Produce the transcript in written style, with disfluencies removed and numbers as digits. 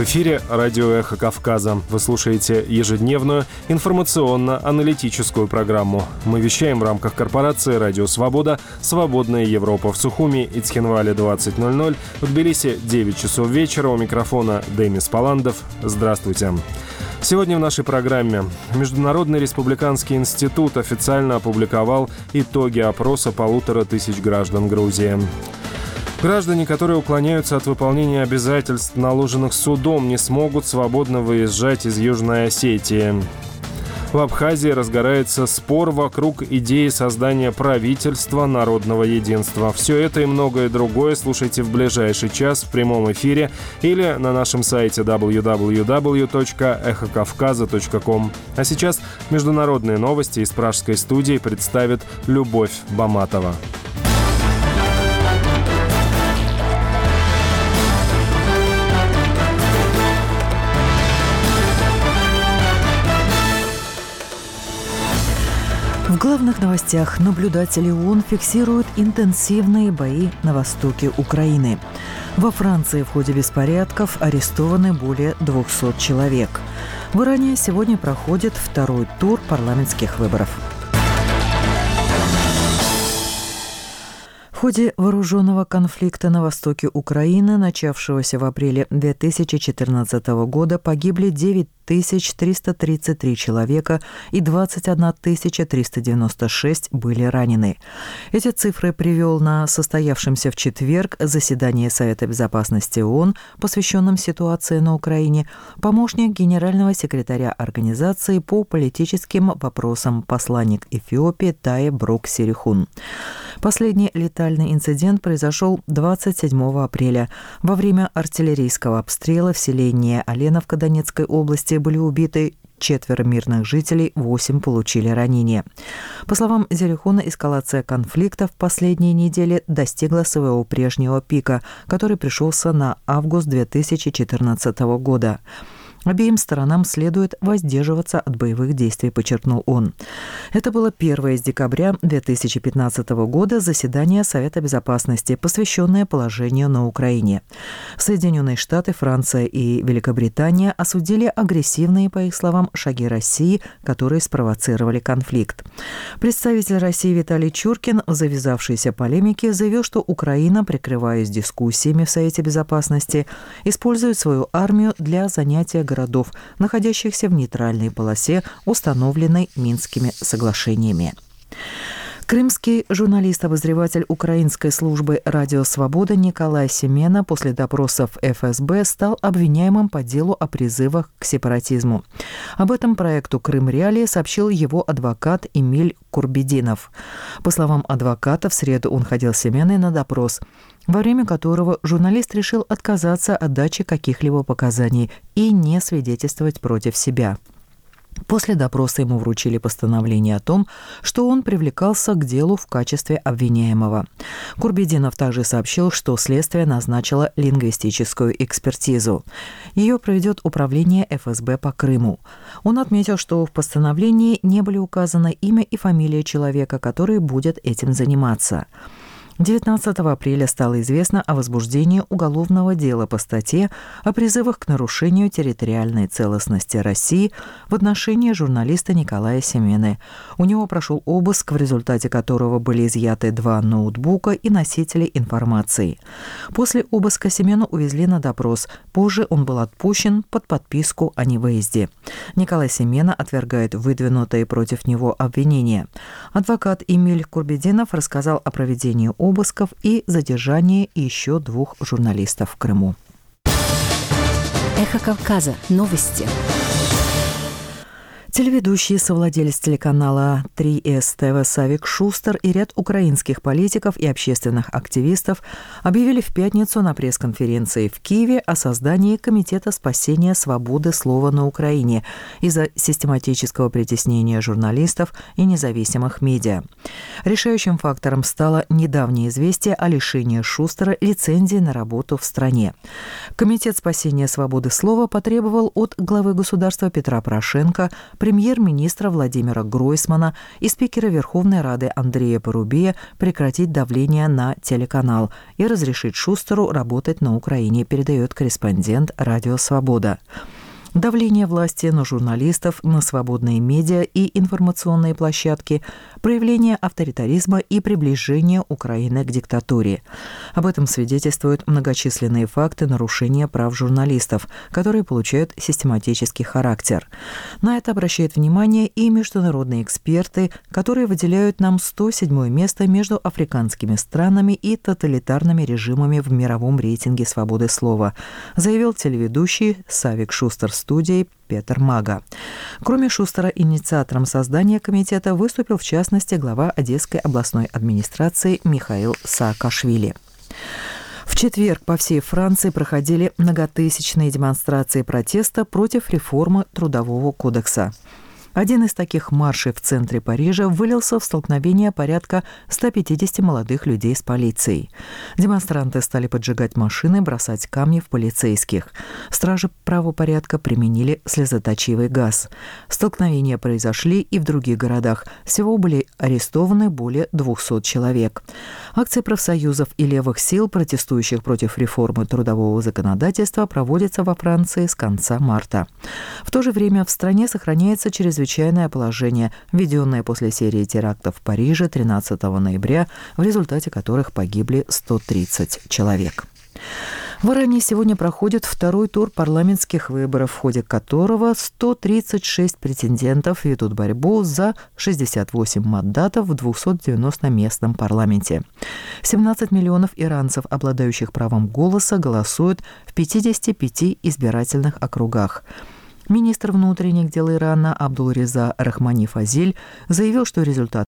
эфире радио «Эхо Кавказа». Вы слушаете ежедневную информационно-аналитическую программу. Мы вещаем в рамках корпорации «Радио Свобода», «Свободная Европа» в Сухуми и Цхинвале 20:00, в Тбилиси 9 часов вечера. У микрофона Демис Паландов. Здравствуйте. Сегодня в нашей программе Международный республиканский институт официально опубликовал итоги опроса 1500 граждан Грузии. Граждане, которые уклоняются от выполнения обязательств, наложенных судом, не смогут свободно выезжать из Южной Осетии. В Абхазии разгорается спор вокруг идеи создания правительства народного единства. Все это и многое другое слушайте в ближайший час в прямом эфире или на нашем сайте www.эхокавказа.ком. А сейчас международные новости из пражской студии представит Любовь Баматова. В главных новостях наблюдатели ООН фиксируют интенсивные бои на востоке Украины. Во Франции в ходе беспорядков арестованы более 200 человек. В Иране сегодня проходит второй тур парламентских выборов. В ходе вооруженного конфликта на востоке Украины, начавшегося в апреле 2014 года, погибли 9333 человека и 21 396 были ранены. Эти цифры привел на состоявшемся в четверг заседании Совета безопасности ООН, посвященном ситуации на Украине, помощник генерального секретаря организации по политическим вопросам посланник Эфиопии Тае Брок-Серихун. Последний летальный инцидент произошел 27 апреля. Во время артиллерийского обстрела в селении Оленовка Донецкой области были убиты 4 мирных жителей, 8 получили ранения. По словам Зерихуна, эскалация конфликта в последние недели достигла своего прежнего пика, который пришелся на август 2014 года. Обеим сторонам следует воздерживаться от боевых действий, подчеркнул он. Это было первое с декабря 2015 года заседание Совета безопасности, посвященное положению на Украине. Соединенные Штаты, Франция и Великобритания осудили агрессивные, по их словам, шаги России, которые спровоцировали конфликт. Представитель России Виталий Чуркин в завязавшейся полемике заявил, что Украина, прикрываясь дискуссиями в Совете безопасности, использует свою армию для занятия городов, находящихся в нейтральной полосе, установленной Минскими соглашениями. Крымский журналист-обозреватель украинской службы «Радио Свобода» Николай Семена после допросов ФСБ стал обвиняемым по делу о призывах к сепаратизму. Об этом проекту «Крым-Реалии» сообщил его адвокат Эмиль Курбединов. По словам адвоката, в среду он ходил с Семеной на допрос, во время которого журналист решил отказаться от дачи каких-либо показаний и не свидетельствовать против себя. После допроса ему вручили постановление о том, что он привлекался к делу в качестве обвиняемого. Курбединов также сообщил, что следствие назначило лингвистическую экспертизу. Ее проведет управление ФСБ по Крыму. Он отметил, что в постановлении не были указаны имя и фамилия человека, который будет этим заниматься. 19 апреля стало известно о возбуждении уголовного дела по статье о призывах к нарушению территориальной целостности России в отношении журналиста Николая Семены. У него прошел обыск, в результате которого были изъяты 2 ноутбука и носители информации. После обыска Семену увезли на допрос. Позже он был отпущен под подписку о невыезде. Николай Семена отвергает выдвинутые против него обвинения. Адвокат Эмиль Курбединов рассказал о проведении обысков и задержании еще 2 журналистов в Крыму. Эхо Кавказа. Новости. Телеведущий, совладелец телеканала 3С ТВ Савик Шустер и ряд украинских политиков и общественных активистов объявили в пятницу на пресс-конференции в Киеве о создании Комитета спасения свободы слова на Украине из-за систематического притеснения журналистов и независимых медиа. Решающим фактором стало недавнее известие о лишении Шустера лицензии на работу в стране. Комитет спасения свободы слова потребовал от главы государства Петра Порошенко премьер-министра Владимира Гройсмана и спикера Верховной Рады Андрея Порубея прекратить давление на телеканал и разрешить Шустеру работать на Украине, передает корреспондент «Радио Свобода». Давление власти на журналистов, на свободные медиа и информационные площадки, проявление авторитаризма и приближение Украины к диктатуре. Об этом свидетельствуют многочисленные факты нарушения прав журналистов, которые получают систематический характер. На это обращают внимание и международные эксперты, которые выделяют нам 107-е место между африканскими странами и тоталитарными режимами в мировом рейтинге свободы слова, заявил телеведущий Савик Шустер студии Петер Мага. Кроме Шустера, инициатором создания комитета выступил в частности глава Одесской областной администрации Михаил Саакашвили. В четверг по всей Франции проходили многотысячные демонстрации протеста против реформы Трудового кодекса. Один из таких маршей в центре Парижа вылился в столкновение порядка 150 молодых людей с полицией. Демонстранты стали поджигать машины, бросать камни в полицейских. Стражи правопорядка применили слезоточивый газ. Столкновения произошли и в других городах. Всего были арестованы более 200 человек. Акции профсоюзов и левых сил, протестующих против реформы трудового законодательства, проводятся во Франции с конца марта. В то же время в стране сохраняется чрезвычайное положение, введенное после серии терактов в Париже 13 ноября, в результате которых погибли 130 человек. В Иране сегодня проходит второй тур парламентских выборов, в ходе которого 136 претендентов ведут борьбу за 68 мандатов в 290-местном парламенте. 17 миллионов иранцев, обладающих правом голоса, голосуют в 55 избирательных округах. Министр внутренних дел Ирана Абдул-Реза Рахмани Фазиль заявил, что результат